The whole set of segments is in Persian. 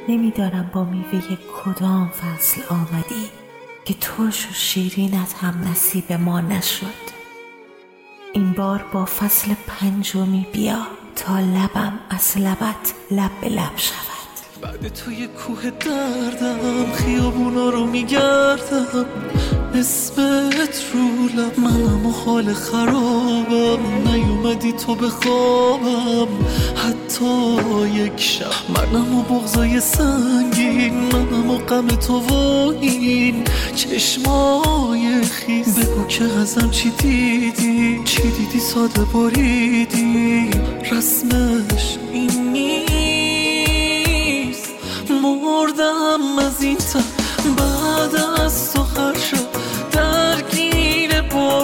نمیدانم با میوه کدام فصل آمدی که ترش و شیرینت هم نصیب ما نشد. این بار با فصل پنجمی بیا تا لبم از لبت لب به لب شود. بعد توی کوه دردم خیابونا رو میگردم، اسمت رو لب، منم و حال خرابم، نیومدی تو به خوابم حتی یک شب، منم و بغضای سنگین، منم و غم تو و این چشمای خیز. بگو که ازم چی دیدی، چی دیدی ساده بریدی، رسمش این نیست. مردم از این تن بعد از تو هر شب درگیر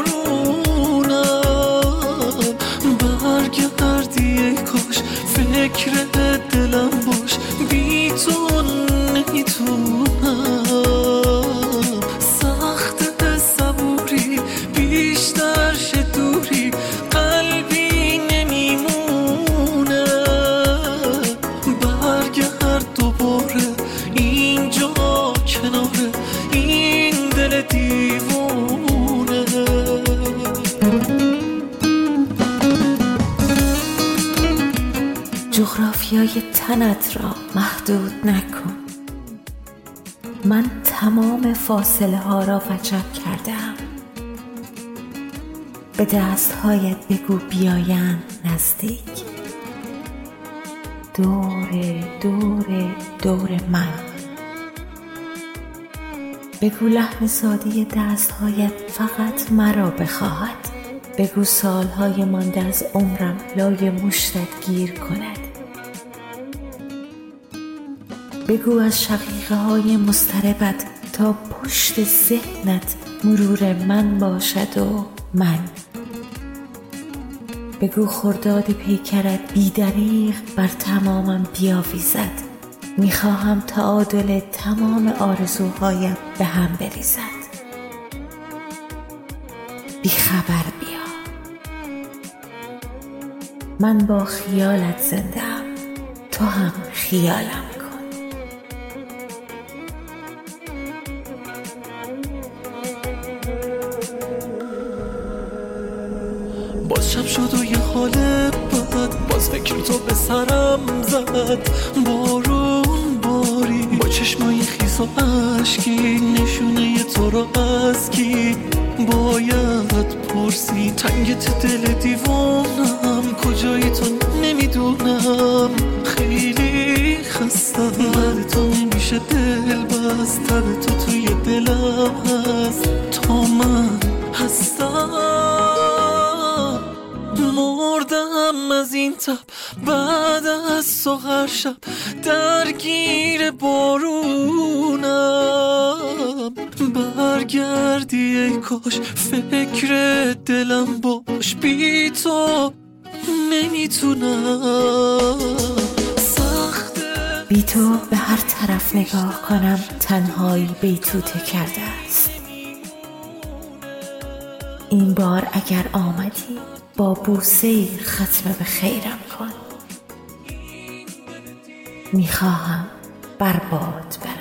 بارونم، برگردی ای کاش فکر دلم باش، بی تو نمیتونم. سخت صبوری بیشتر شه دوری، قلبی نمیمونه، برگرد دوباره اینجا کناره این دل دیوونه. جغرافیای تنت را محدود نکن، من تمام فاصله ها را وجب کردم. به دستهایت بگو بیایند نزدیک، دور دور دور من. بگو لحن ساده دستهایت فقط مرا بخواهد، بگو سالهای مانده از عمرم لای مشتت گیر کند، بگو از شقیقه های مضطربت تا پشت ذهنت مرور من باشد و من. بگو خرداد پیکرت بی‌دریغ بر تمامم بیاویزد، میخواهم تعادل تمام آرزوهایم به هم بریزد. بی خبر بیا، من با خیالت زنده‌ام، تو هم خیالم کن. باز شب شد و یه حال بد، باز فکر تو به سرم زد، بارون باری با چشمای خیس و عشقی، نشونه تو رو از کی باید پرسی. تنگت دل دیوانم، کجایی تو نمیدونم، خیلی خستم، بعد تو نمیشه دل بست، تب تو توی دلم هست تا من هستم. مردم از این تب بعد از تو هر شب درگیر بارونم، برگردی ای کاش فکر دلم باش، بی تو نمیتونم. بی تو به هر طرف نگاه کنم تنهایی بیتوته کرده است. این بار اگر آمدی با بوسه‌ای ختم به خیرم کن، میخواهم برباد بر